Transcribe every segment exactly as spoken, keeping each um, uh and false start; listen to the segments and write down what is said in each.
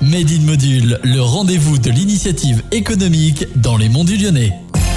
Made in Module, le rendez-vous de l'initiative économique dans les Monts du Lyonnais.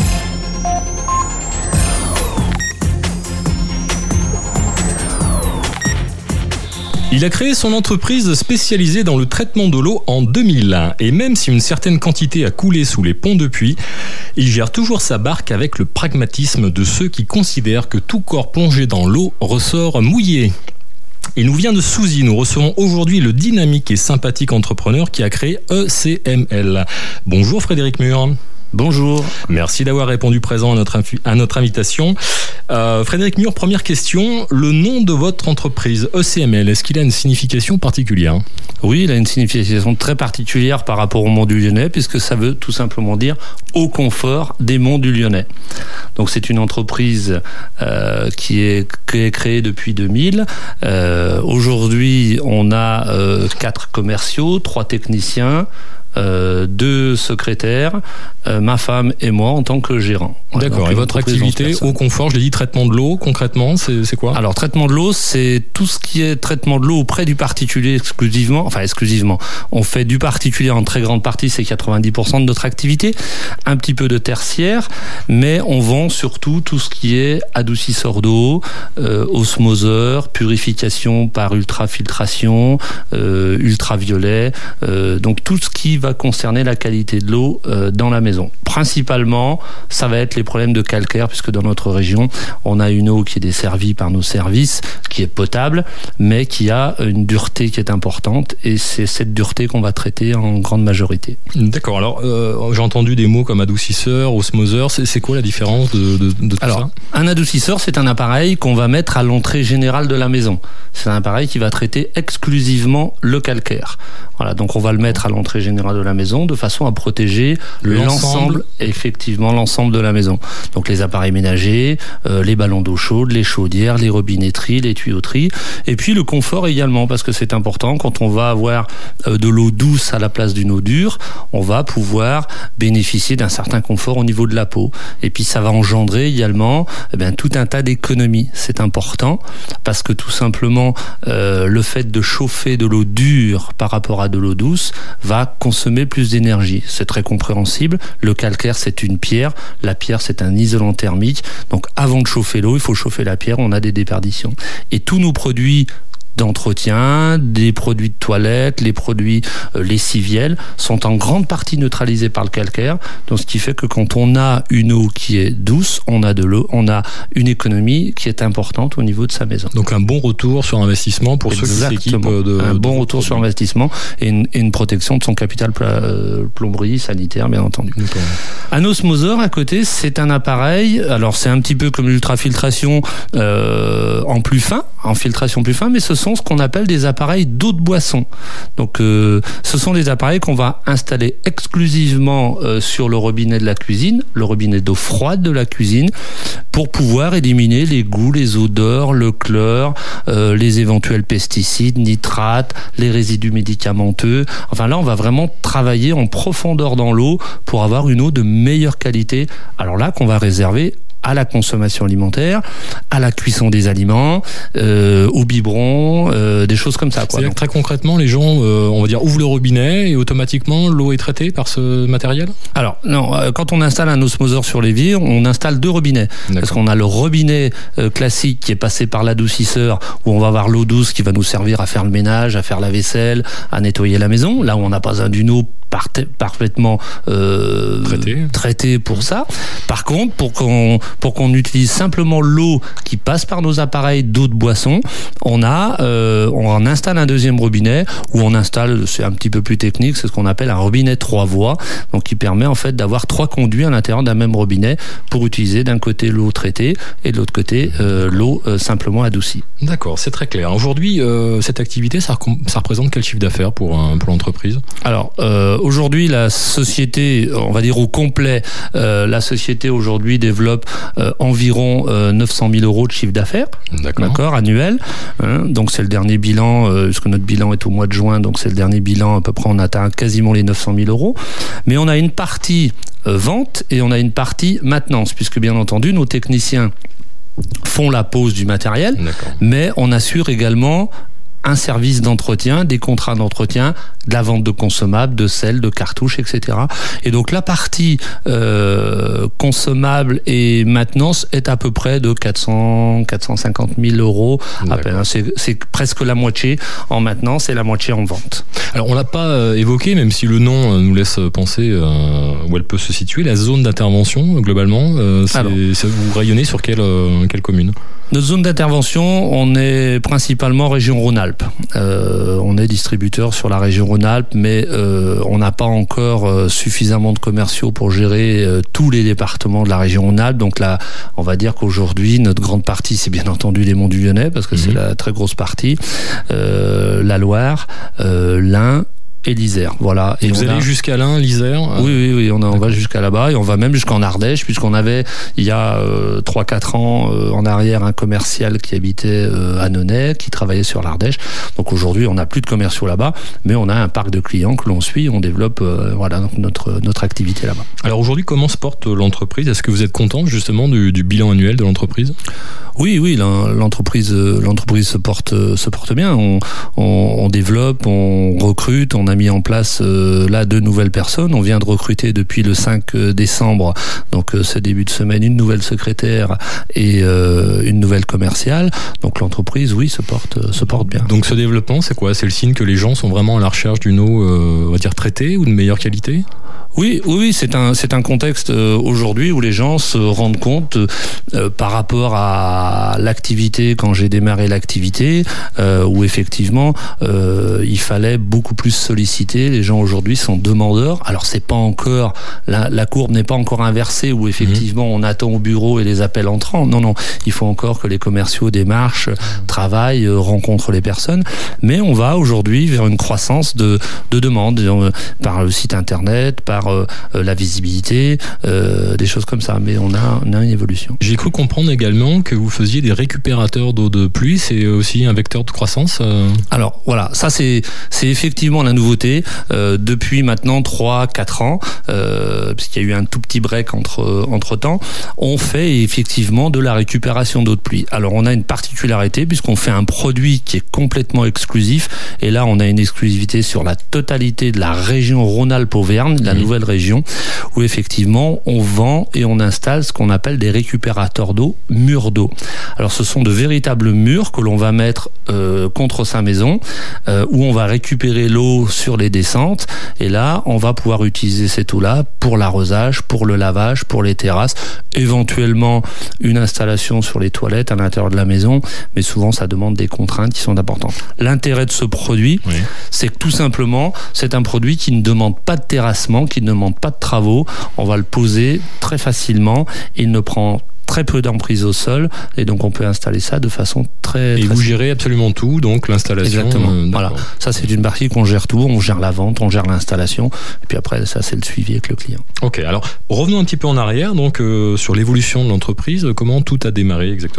Il a créé son entreprise spécialisée dans le traitement de l'eau en deux mille un et même si une certaine quantité a coulé sous les ponts depuis, il gère toujours sa barque avec le pragmatisme de ceux qui considèrent que tout corps plongé dans l'eau ressort mouillé. Il nous vient de Souzy. Nous recevons aujourd'hui le dynamique et sympathique entrepreneur qui a créé E C M L. Bonjour Frédéric Mur. Bonjour. Merci d'avoir répondu présent à notre, à notre invitation. Euh, Frédéric Mur, première question. Le nom de votre entreprise, E C M L, est-ce qu'il a une signification particulière ? Oui, il a une signification très particulière par rapport au Mont du Lyonnais, puisque ça veut tout simplement dire au confort des Monts du Lyonnais. Donc c'est une entreprise euh, qui, est, qui est créée depuis deux mille. Euh, aujourd'hui, on a euh, quatre commerciaux, trois techniciens, Euh, deux secrétaires, euh, ma femme et moi en tant que gérant. Voilà. D'accord. Donc, et votre activité au confort, je l'ai dit, traitement de l'eau, concrètement, c'est, c'est quoi ? Alors, traitement de l'eau, c'est tout ce qui est traitement de l'eau auprès du particulier exclusivement. Enfin, exclusivement. On fait du particulier en très grande partie, c'est quatre-vingt-dix pour cent de notre activité. Un petit peu de tertiaire, mais on vend surtout tout ce qui est adoucisseur d'eau, euh, osmoseur, purification par ultrafiltration, euh, ultraviolet, euh, donc tout ce qui va concerner la qualité de l'eau euh, dans la maison. Principalement, ça va être les problèmes de calcaire, puisque dans notre région, on a une eau qui est desservie par nos services, qui est potable, mais qui a une dureté qui est importante, et c'est cette dureté qu'on va traiter en grande majorité. D'accord. Alors, euh, j'ai entendu des mots comme adoucisseur, osmoseur. C'est, c'est quoi la différence de, de, de tout Alors, ça ? Un adoucisseur, c'est un appareil qu'on va mettre à l'entrée générale de la maison. C'est un appareil qui va traiter exclusivement le calcaire. Voilà, donc on va le mettre à l'entrée générale de la maison de façon à protéger l'ensemble, l'ensemble effectivement l'ensemble de la maison. Donc les appareils ménagers, euh, les ballons d'eau chaude, les chaudières, les robinetteries, les tuyauteries, et puis le confort également, parce que c'est important quand on va avoir euh, de l'eau douce à la place d'une eau dure, on va pouvoir bénéficier d'un certain confort au niveau de la peau. Et puis ça va engendrer également eh bien, tout un tas d'économies. C'est important parce que tout simplement euh, le fait de chauffer de l'eau dure par rapport à de l'eau douce va consommer plus d'énergie. C'est très compréhensible. Le calcaire, c'est une pierre. La pierre, c'est un isolant thermique. Donc, avant de chauffer l'eau, il faut chauffer la pierre. On a des déperditions. Et tous nos produits d'entretien, des produits de toilette, les produits euh, lessiviels sont en grande partie neutralisés par le calcaire. Donc, ce qui fait que quand on a une eau qui est douce, on a de l'eau, on a une économie qui est importante au niveau de sa maison. Donc, un bon retour sur investissement pour Exactement. Ceux qui s'équipent de... Un de bon retour produits. sur investissement et une, et une protection de son capital pla- plomberie, sanitaire, bien entendu. D'accord. Un osmoseur, à côté, c'est un appareil, alors c'est un petit peu comme l'ultrafiltration euh, en plus fin, en filtration plus fin, mais ce sont ce qu'on appelle des appareils d'eau de boisson. Donc, euh, ce sont des appareils qu'on va installer exclusivement euh, sur le robinet de la cuisine, le robinet d'eau froide de la cuisine, pour pouvoir éliminer les goûts, les odeurs, le chlore, euh, les éventuels pesticides, nitrates, les résidus médicamenteux. Enfin là, on va vraiment travailler en profondeur dans l'eau pour avoir une eau de meilleure qualité. Alors là, qu'on va réserver à la consommation alimentaire, à la cuisson des aliments, euh, au biberon, euh, des choses comme ça. Quoi. C'est-à-dire que très concrètement, les gens, euh, on va dire, ouvrent le robinet et automatiquement l'eau est traitée par ce matériel ? Alors non, euh, quand on installe un osmoseur sur l'évier, on installe deux robinets. D'accord. Parce qu'on a le robinet euh, classique qui est passé par l'adoucisseur, où on va avoir l'eau douce qui va nous servir à faire le ménage, à faire la vaisselle, à nettoyer la maison. Là où on n'a pas besoin d'une eau Part- parfaitement euh, traité. traité pour ça. Par contre, pour qu'on pour qu'on utilise simplement l'eau qui passe par nos appareils d'eau de boisson, on a euh, on en installe un deuxième robinet où on installe, c'est un petit peu plus technique, c'est ce qu'on appelle un robinet trois voies, donc qui permet en fait d'avoir trois conduits à l'intérieur d'un même robinet pour utiliser d'un côté l'eau traitée et de l'autre côté euh, l'eau euh, simplement adoucie. D'accord, c'est très clair. Aujourd'hui, euh, cette activité, ça, recom- ça représente quel chiffre d'affaires pour, un, pour l'entreprise ? Alors, euh, aujourd'hui, la société, on va dire au complet, euh, la société aujourd'hui développe euh, environ euh, neuf cent mille euros de chiffre d'affaires, d'accord, d'accord annuel. Hein, donc c'est le dernier bilan, euh, puisque notre bilan est au mois de juin, donc c'est le dernier bilan, à peu près on atteint quasiment les neuf cent mille euros. Mais on a une partie euh, vente et on a une partie maintenance, puisque bien entendu, nos techniciens font la pose du matériel, d'accord, mais on assure également un service d'entretien, des contrats d'entretien, de la vente de consommables, de sel, de cartouches, et cetera. Et donc la partie euh, consommable et maintenance est à peu près de quatre cents, quatre cent cinquante mille euros à peine. C'est, c'est presque la moitié en maintenance et la moitié en vente. Alors on l'a pas euh, évoqué, même si le nom euh, nous laisse penser euh, où elle peut se situer, la zone d'intervention euh, globalement. Euh, c'est, Alors, c'est, vous rayonnez sur quelle, euh, quelle commune ? Notre zone d'intervention, on est principalement région Rhône-Alpes. Euh, on est distributeur sur la région Rhône-Alpes, mais euh, on n'a pas encore euh, suffisamment de commerciaux pour gérer euh, tous les départements de la région Rhône-Alpes. Donc là, on va dire qu'aujourd'hui, notre grande partie, c'est bien entendu les Monts du Lyonnais, parce que mmh. c'est la très grosse partie, euh, la Loire, euh, l'Ain, et l'Isère, voilà. Et vous allez a... jusqu'à l'Ain, l'Isère euh... Oui, oui, oui, on, a, on va jusqu'à là-bas et on va même jusqu'en Ardèche, puisqu'on avait, il y a euh, trois quatre ans euh, en arrière, un commercial qui habitait euh, à Nonay, qui travaillait sur l'Ardèche. Donc aujourd'hui, on n'a plus de commerciaux là-bas, mais on a un parc de clients que l'on suit, on développe euh, voilà, notre, notre activité là-bas. Alors aujourd'hui, comment se porte l'entreprise ? Est-ce que vous êtes content justement du, du bilan annuel de l'entreprise ? Oui, oui, l'entreprise, l'entreprise se porte, se porte bien. On, on, on développe, on recrute, on a mis en place euh, là deux nouvelles personnes. On vient de recruter depuis le cinq décembre, donc euh, ce début de semaine, une nouvelle secrétaire et euh, une nouvelle commerciale. Donc l'entreprise, oui, se porte, se porte bien. Donc ce développement, c'est quoi ? C'est le signe que les gens sont vraiment à la recherche d'une eau, euh, on va dire traitée ou de meilleure qualité ? Oui, oui, c'est un, c'est un contexte euh, aujourd'hui où les gens se rendent compte euh, par rapport à l'activité, quand j'ai démarré l'activité, euh, où effectivement euh, il fallait beaucoup plus solliciter. Les gens aujourd'hui sont demandeurs. Alors c'est pas encore la, la courbe n'est pas encore inversée où effectivement mmh. on attend au bureau et les appels entrants. Non, non, il faut encore que les commerciaux démarchent, mmh. travaillent, euh, rencontrent les personnes. Mais on va aujourd'hui vers une croissance de, de demandes euh, par le site internet, par euh, la visibilité, euh, des choses comme ça. Mais on a, on a une évolution. J'ai cru comprendre également que vous faisiez des récupérateurs d'eau de pluie. C'est aussi un vecteur de croissance euh... Alors voilà, ça c'est, c'est effectivement la nouveauté. Euh, depuis maintenant trois quatre ans, euh, puisqu'il y a eu un tout petit break entre, entre temps, on fait effectivement de la récupération d'eau de pluie. Alors on a une particularité puisqu'on fait un produit qui est complètement exclusif. Et là, on a une exclusivité sur la totalité de la région Rhône-Alpes-Auvergne, la mmh. nouvelle région, où effectivement on vend et on installe ce qu'on appelle des récupérateurs d'eau, murs d'eau. Alors ce sont de véritables murs que l'on va mettre euh, contre sa maison, euh, où on va récupérer l'eau sur les descentes, et là on va pouvoir utiliser cette eau-là pour l'arrosage, pour le lavage, pour les terrasses, éventuellement une installation sur les toilettes à l'intérieur de la maison, mais souvent ça demande des contraintes qui sont importantes. L'intérêt de ce produit, oui. c'est que tout simplement c'est un produit qui ne demande pas de terrassement, qui ne demande pas de travaux. On va le poser très facilement. Il ne prend très peu d'emprise au sol et donc on peut installer ça de façon très... Et très vous simple. Gérez absolument tout, donc l'installation... Exactement, euh, voilà. Ça c'est une partie qu'on gère tout, on gère la vente, on gère l'installation et puis après ça c'est le suivi avec le client. Ok, alors revenons un petit peu en arrière, donc euh, sur l'évolution de l'entreprise, comment tout a démarré exactement ?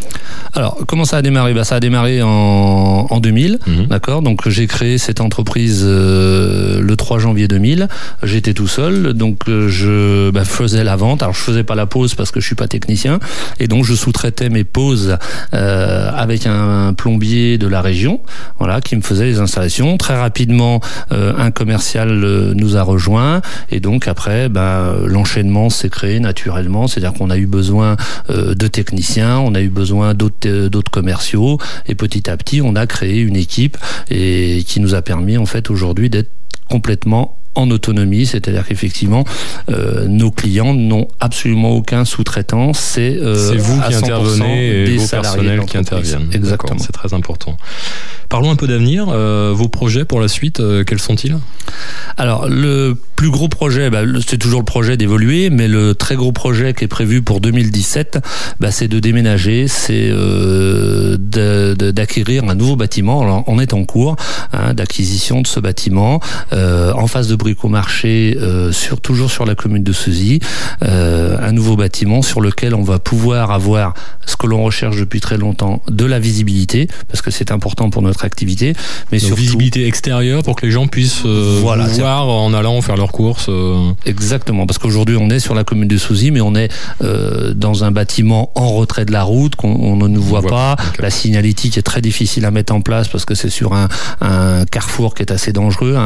Alors, comment ça a démarré ? Bah, ça a démarré en, en deux mille, mmh. d'accord ? Donc, j'ai créé cette entreprise euh, le trois janvier deux mille. J'étais tout seul, donc euh, je bah, faisais la vente. Alors, je faisais pas la pose parce que je suis pas technicien, et donc je sous-traitais mes poses euh, avec un, un plombier de la région, voilà, qui me faisait les installations. Très rapidement, euh, un commercial euh, nous a rejoints, et donc après, bah, l'enchaînement s'est créé naturellement. C'est-à-dire qu'on a eu besoin euh, de techniciens, on a eu besoin d'autres d'autres commerciaux et petit à petit on a créé une équipe et qui nous a permis en fait aujourd'hui d'être complètement en autonomie, c'est-à-dire qu'effectivement euh, nos clients n'ont absolument aucun sous-traitant, c'est euh, c'est vous qui intervenez et vos personnels qui interviennent. Exactement, c'est très important. Parlons un peu d'avenir, euh, vos projets pour la suite, euh, quels sont-ils ? Alors le plus gros projet, bah, c'est toujours le projet d'évoluer, mais le très gros projet qui est prévu pour deux mille dix-sept, bah, c'est de déménager, c'est euh, de, de, d'acquérir un nouveau bâtiment. Alors, on est en cours hein, d'acquisition de ce bâtiment euh, en face de Brive. Bricomarché, euh, sur, toujours sur la commune de Seuzy, euh, un nouveau bâtiment sur lequel on va pouvoir avoir ce que l'on recherche depuis très longtemps, de la visibilité, parce que c'est important pour notre activité, mais Donc, surtout visibilité extérieure pour que les gens puissent euh, voilà, vous voir en allant faire leurs courses. Euh... Exactement, parce qu'aujourd'hui on est sur la commune de Seuzy, mais on est euh, dans un bâtiment en retrait de la route, qu'on on ne nous voit, voit pas. Okay. La signalétique est très difficile à mettre en place parce que c'est sur un, un carrefour qui est assez dangereux, un,